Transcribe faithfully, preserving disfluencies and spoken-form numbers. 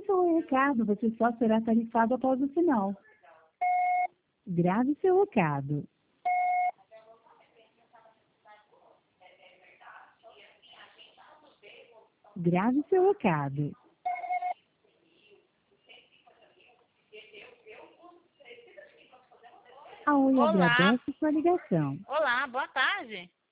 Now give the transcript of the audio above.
seu recado, você só será tarifado após o sinal. Grave seu recado. Grave seu recado. A Oi Olá. agradece sua ligação. Olá, boa tarde.